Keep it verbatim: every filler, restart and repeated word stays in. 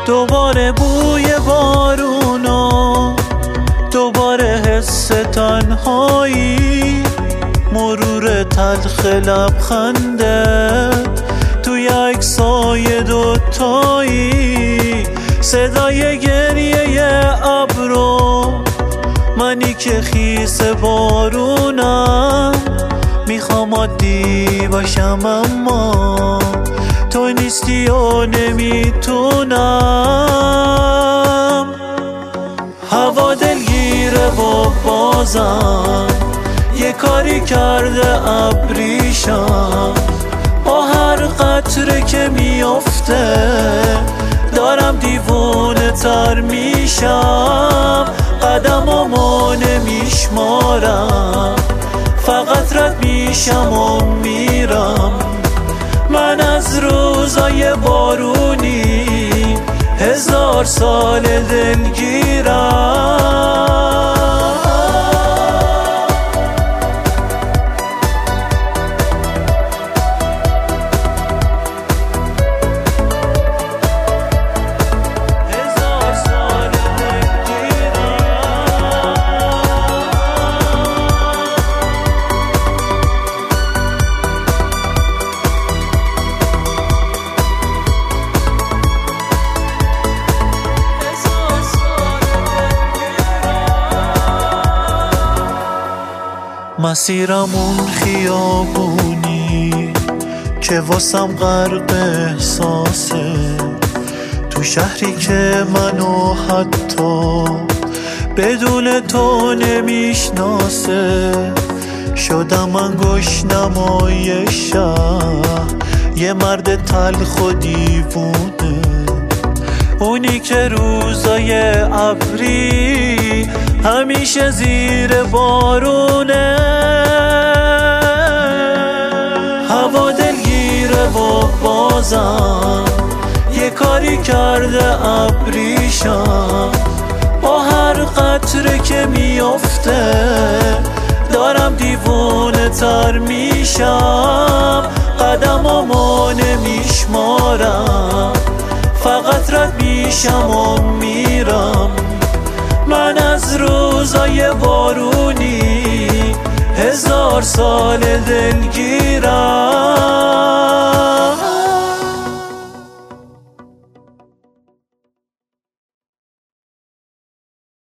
دوباره بوی بارونو، دوباره حس تنهایی، مرور تلخ لبخندت توی عکسای دوتایی، صدای گریه ابرو، منی که خیس بارونم، میخوام عادی باشم اما تو نیستی و نمیتونم. هوا دلگیره و بازم یه کاری کرده ابریشم، با هر قطره که میافته دارم دیوونه تر میشم، قدمامو نمیشمارم، فقط رد میشم و میرم. من از روزای بارونی هزار سال دلگیرم. مسیرم اون خیابونی که واسم غرق احساسه، تو شهری که منو حتی بدون تو نمیشناسه، شدم من گشنمای شهر، یه مرد تلخ و دیوونه، اونی که روزای ابری همیشه زیر بارونه. هوا دلگیره و بازم یه کاری کرده ابریشم، با هر قطره که میافته دارم دیوونه تر میشم، قدمامو نمیشمارم، فقط رد میشم و میرم. من از روزای بارونی هزار سال دلگیرم.